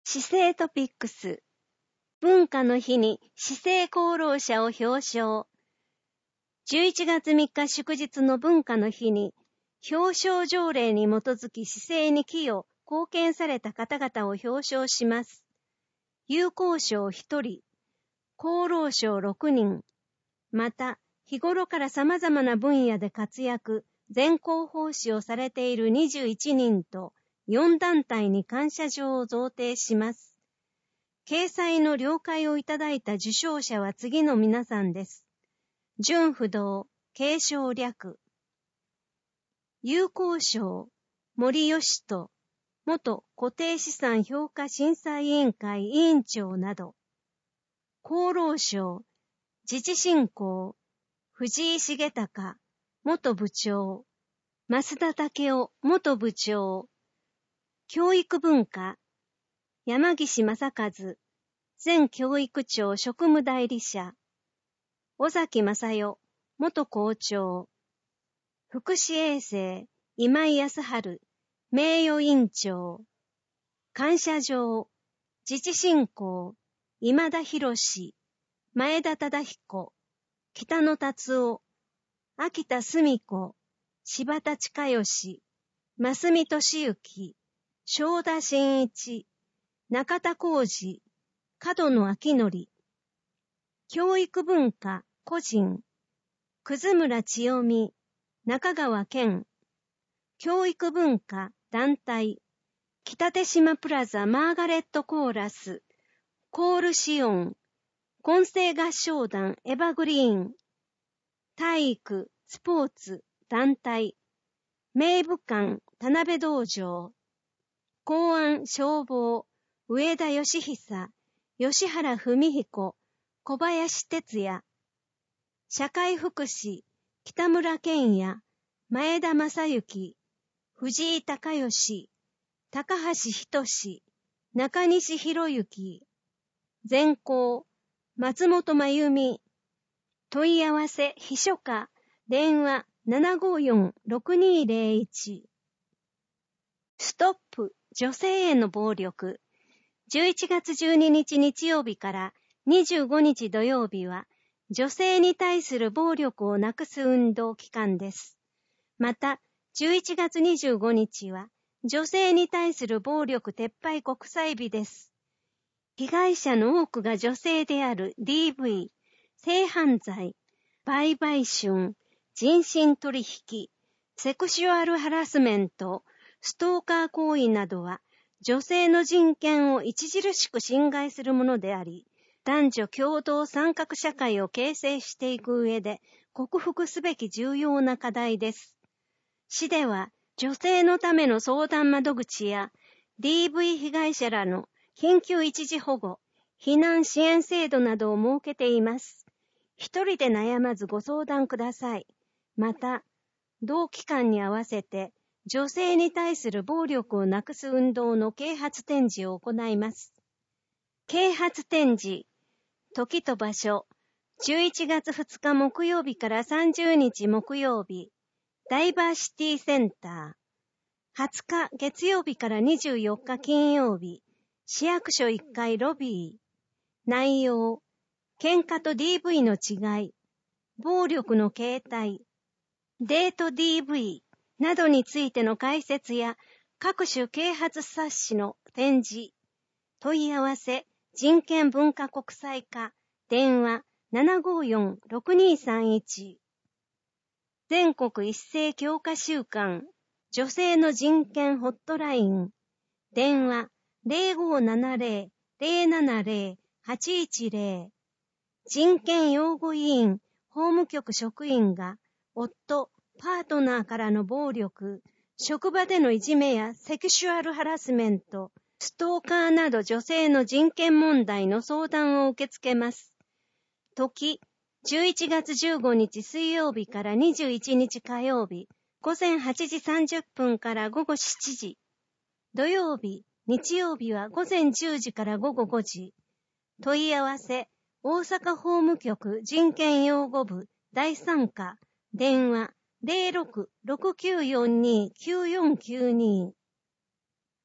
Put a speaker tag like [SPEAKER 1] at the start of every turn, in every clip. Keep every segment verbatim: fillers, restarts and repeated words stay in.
[SPEAKER 1] 市政トピックス。文化の日に市政功労者を表彰。じゅういちがつみっか祝日の文化の日に、表彰条例に基づき市政に寄与、貢献された方々を表彰します。友好賞ひとり、功労賞ろくにん、また、日頃から様々な分野で活躍、全功奉仕をされているにじゅういちにんと、よんだんたいに感謝状を贈呈します。掲載の了解をいただいた受賞者は次の皆さんです。純不動、継承略。友好賞、森義人、元固定資産評価審査委員会委員長など。功労賞、自治振興、藤井重隆、元部長。増田武雄、元部長。教育文化、山岸正和、前教育庁職務代理者。尾崎正代、元校長。福祉衛生、今井康晴、名誉委員長。感謝状、自治振興、今田博士、前田忠彦、北野達夫、秋田澄子、柴田親義、増見俊之、正田真一、中田浩二、角野昭則。教育文化、個人、葛村千代美、中川健。教育文化、団体、北手島プラザマーガレットコーラス、コールシオン、混声合唱団エバグリーン。体育、スポーツ、団体、名武館、田辺道場。公安、消防、上田義久、吉原文彦、小林哲也。社会福祉、北村健也、前田正幸、藤井隆義、高橋仁、中西博之。全校、松本真由美。問い合わせ、秘書課、電話 ななごよんろくにーぜろいち。ストップ、女性への暴力。じゅういちがつじゅうににち日曜日からにじゅうごにち土曜日は、女性に対する暴力をなくす運動期間です。また、じゅういちがつにじゅうごにちは、女性に対する暴力撤廃国際日です。被害者の多くが女性である ディーブイ、性犯罪、売買春、人身取引、セクシュアルハラスメント、ストーカー行為などは、女性の人権を著しく侵害するものであり、男女共同参画社会を形成していく上で克服すべき重要な課題です。市では女性のための相談窓口や ディーブイ 被害者らの緊急一時保護、避難支援制度などを設けています。一人で悩まずご相談ください。また、同期間に合わせて女性に対する暴力をなくす運動の啓発展示を行います。啓発展示、時と場所、じゅういちがつふつか木曜日からさんじゅうにち木曜日、ダイバーシティセンター。はつか月曜日からにじゅうよっか金曜日、市役所いっかいロビー。内容、喧嘩と ディーブイ の違い、暴力の形態、デート ディーブイ などについての解説や各種啓発冊子の展示。問い合わせ、人権文化国際課、電話 ななごよんろくにーさんいち。全国一斉強化週間、女性の人権ホットライン、電話 ゼロごーななゼロ ゼロななゼロ はちいちゼロ。人権擁護委員、法務局職員が、夫、パートナーからの暴力、職場でのいじめやセクシュアルハラスメント、ストーカーなど女性の人権問題の相談を受け付けます。時、じゅういちがつじゅうごにち水曜日からにじゅういちにち火曜日、ごぜんはちじさんじゅっぷんからごごしちじ。土曜日、日曜日はごぜんじゅうじからごごごじ。問い合わせ、大阪法務局人権擁護部だいさん課、電話 ゼロろくろくきゅうよんにーきゅうよんきゅうにー。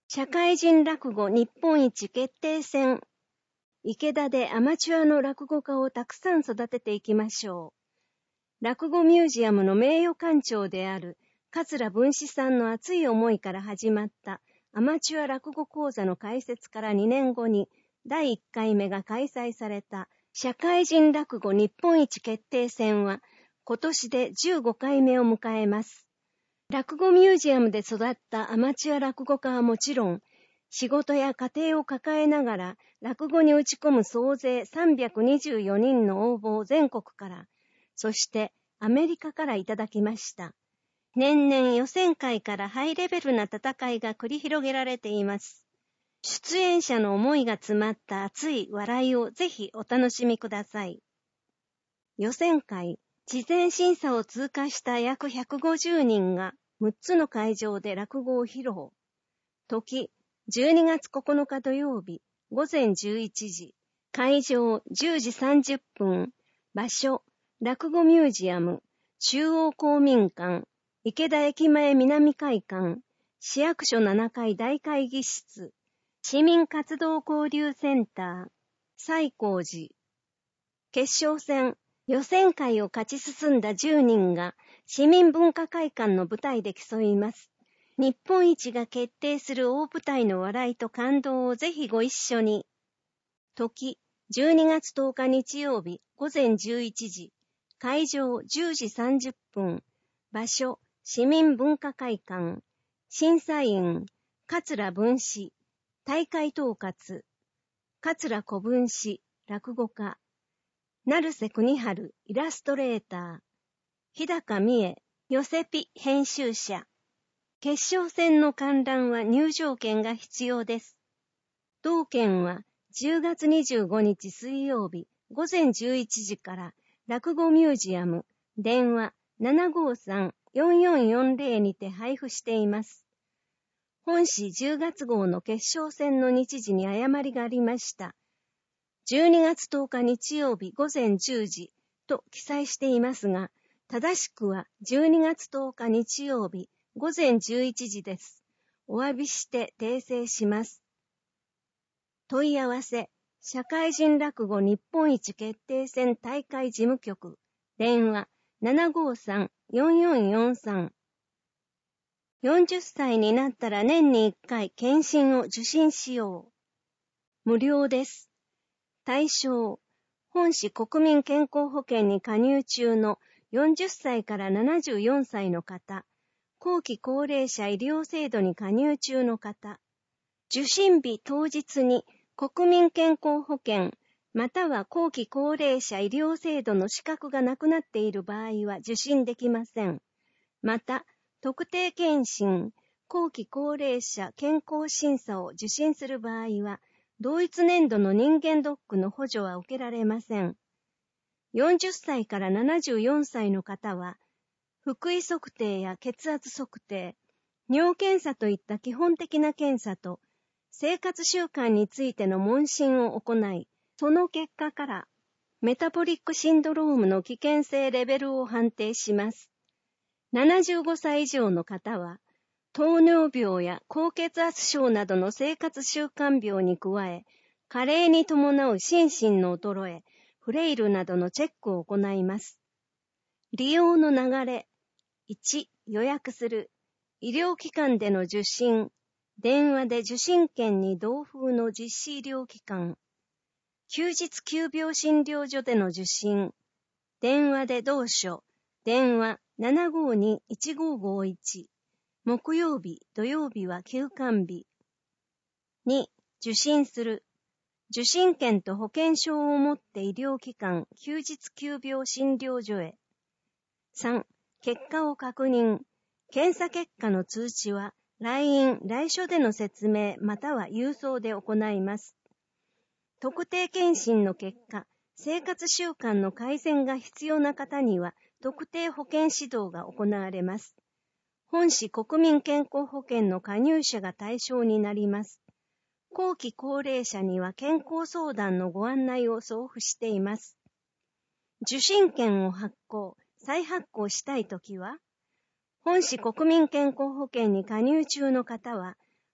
[SPEAKER 1] 社会人落語日本一決定戦。池田でアマチュアの落語家をたくさん育てていきましょう。落語ミュージアムの名誉館長である桂文枝さんの熱い思いから始まったアマチュア落語講座の開設からにねんごにだいいっかいめが開催された社会人落語日本一決定戦は今年でじゅうごかいめを迎えます。落語ミュージアムで育ったアマチュア落語家はもちろん、仕事や家庭を抱えながら落語に打ち込む総勢さんびゃくにじゅうよにんの応募を全国から、そしてアメリカからいただきました。年々予選会からハイレベルな戦いが繰り広げられています。出演者の思いが詰まった熱い笑いをぜひお楽しみください。予選会、事前審査を通過した約ひゃくごじゅうにんがむっつの会場で落語を披露。時、じゅうにがつここのか土曜日、午前じゅういちじ、会場じゅうじさんじゅっぷん、場所、落語ミュージアム、中央公民館、池田駅前南会館、市役所ななかい大会議室、市民活動交流センター、西光寺。決勝戦、予選会を勝ち進んだじゅうにんが市民文化会館の舞台で競います。日本一が決定する大舞台の笑いと感動をぜひご一緒に。時、じゅうにがつとおか日曜日午前じゅういちじ、会場じゅうじさんじゅっぷん、場所、市民文化会館、審査員、桂文枝、大会統括、桂小文枝、落語家、成瀬国春、イラストレーター、日高美恵、ヨセピ編集者。決勝戦の観覧は入場券が必要です。同券はじゅうがつにじゅうごにち水曜日午前じゅういちじから落語ミュージアム電話 ななごーさんよんよんよんぜろ にて配布しています。本誌じゅうがつ号の決勝戦の日時に誤りがありました。じゅうにがつとおか日曜日午前じゅうじと記載していますが、正しくはじゅうにがつとおか日曜日午前じゅういちじです。お詫びして訂正します。問い合わせ、社会人落語日本一決定戦大会事務局、電話 ななごーさんよんよんよんさん。よんじゅっさいになったら年にいっかい検診を受診しよう。無料です。対象、本市国民健康保険に加入中のよんじゅっさいからななじゅうよんさいの方、後期高齢者医療制度に加入中の方、受診日当日に国民健康保険または後期高齢者医療制度の資格がなくなっている場合は受診できません。また、特定健診、後期高齢者健康審査を受診する場合は、同一年度の人間ドックの補助は受けられません。よんじゅっさいからななじゅうよんさいの方は、腹囲測定や血圧測定、尿検査といった基本的な検査と、生活習慣についての問診を行い、その結果からメタボリックシンドロームの危険性レベルを判定します。ななじゅうごさい以上の方は、糖尿病や高血圧症などの生活習慣病に加え、加齢に伴う心身の衰え、フレイルなどのチェックを行います。利用の流れ、いち、予約する。医療機関での受診。電話で受診券に同封の実施医療機関。休日急病診療所での受診。電話で同所。電話 ななごーにーいちごーごーいち。木曜日、土曜日は休館日。に、受診する。受診券と保険証を持って医療機関、休日急病診療所へ。さん、結果を確認。検査結果の通知は、来院、来所での説明または郵送で行います。特定健診の結果、生活習慣の改善が必要な方には、特定保険指導が行われます。本市国民健康保険の加入者が対象になります。後期高齢者には健康相談のご案内を送付しています。受診券を発行、再発行したいときは、本市国民健康保険に加入中の方は、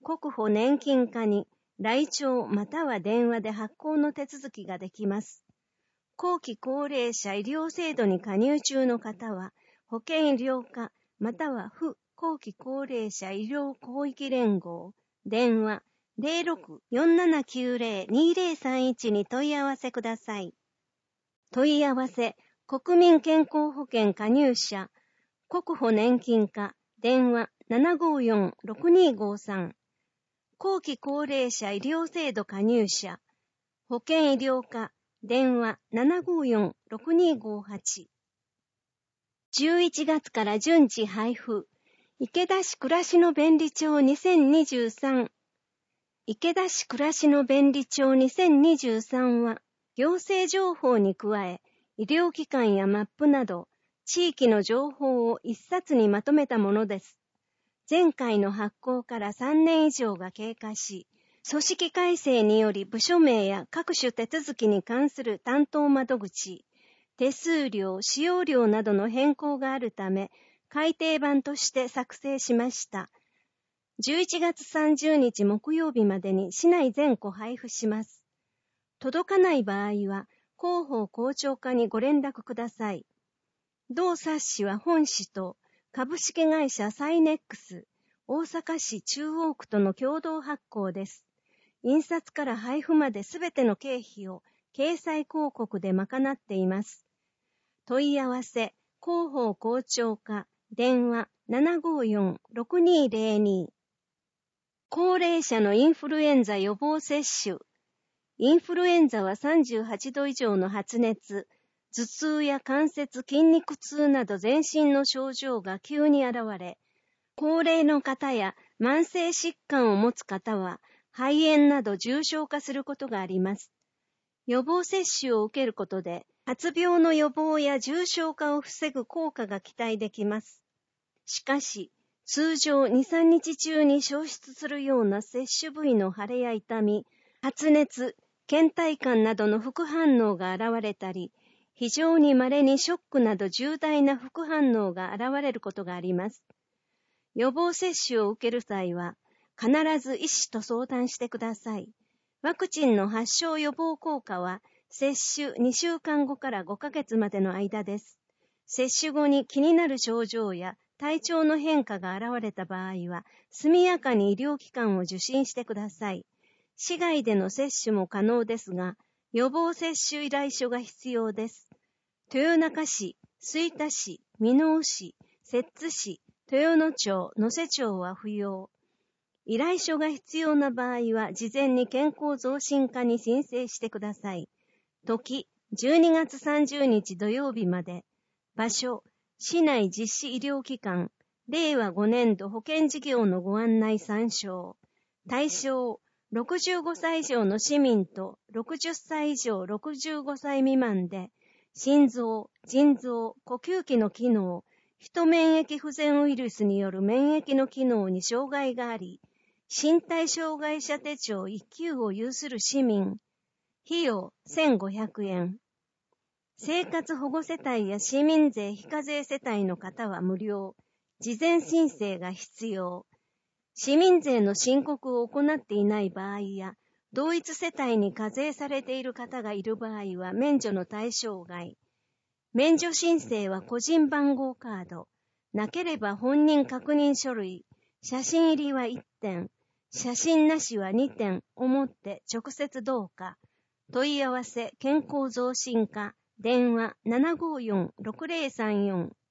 [SPEAKER 1] 国保年金課に来庁または電話で発行の手続きができます。後期高齢者医療制度に加入中の方は、保険医療課または府後期高齢者医療広域連合、電話 ゼロろく よんななきゅうゼロ にゼロさんいち に問い合わせください。問い合わせ、国民健康保険加入者、国保年金課、電話 ななごよん ろくにごさん、後期高齢者医療制度加入者、保険医療課、電話 ななごよん ろくにごはち。じゅういちがつから順次配布、池田市暮らしの便利帳にせんにじゅうさん。池田市暮らしの便利帳にせんにじゅうさんは、行政情報に加え、医療機関やマップなど、地域の情報を一冊にまとめたものです。前回の発行からさんねん以上が経過し、組織改正により部署名や各種手続きに関する担当窓口、手数料、使用料などの変更があるため、改訂版として作成しました。じゅういちがつさんじゅうにち木曜日までに市内全戸配布します。届かない場合は、広報広聴課にご連絡ください。同冊子は本市と株式会社サイネックス、大阪市中央区との共同発行です。印刷から配布まですべての経費を掲載広告で賄っています。問い合わせ、広報広聴課、電話 ななごよん ろくにゼロに。高齢者のインフルエンザ予防接種。インフルエンザはさんじゅうはちど以上の発熱、頭痛や関節筋肉痛など全身の症状が急に現れ、高齢の方や慢性疾患を持つ方は肺炎など重症化することがあります。予防接種を受けることで発病の予防や重症化を防ぐ効果が期待できます。しかし、通常に、さんにち中に消失するような接種部位の腫れや痛み、発熱、倦怠感などの副反応が現れたり、非常に稀にショックなど重大な副反応が現れることがあります。予防接種を受ける際は、必ず医師と相談してください。ワクチンの発症予防効果は、接種にしゅうかんごからごかげつまでの間です。接種後に気になる症状や体調の変化が現れた場合は、速やかに医療機関を受診してください。市外での接種も可能ですが、予防接種依頼書が必要です。豊中市、吹田市、箕面市、摂津市、豊野町、能勢町は不要。依頼書が必要な場合は、事前に健康増進課に申請してください。時、じゅうにがつさんじゅうにち土曜日まで。場所、市内実施医療機関、れいわごねんど保険事業のご案内参照。対象、ろくじゅうごさい以上の市民とろくじゅっさい以上ろくじゅうごさい未満で、心臓、腎臓、呼吸器の機能、ヒ免疫不全ウイルスによる免疫の機能に障害があり、身体障害者手帳いっきゅうを有する市民、費用せんごひゃくえん。生活保護世帯や市民税非課税世帯の方は無料、事前申請が必要。市民税の申告を行っていない場合や、同一世帯に課税されている方がいる場合は免除の対象外。免除申請は個人番号カード。なければ本人確認書類。写真入りはいってん。写真なしはにてんをもって直接どうか。問い合わせ健康増進課。電話 ななごよん ろくゼロさんよん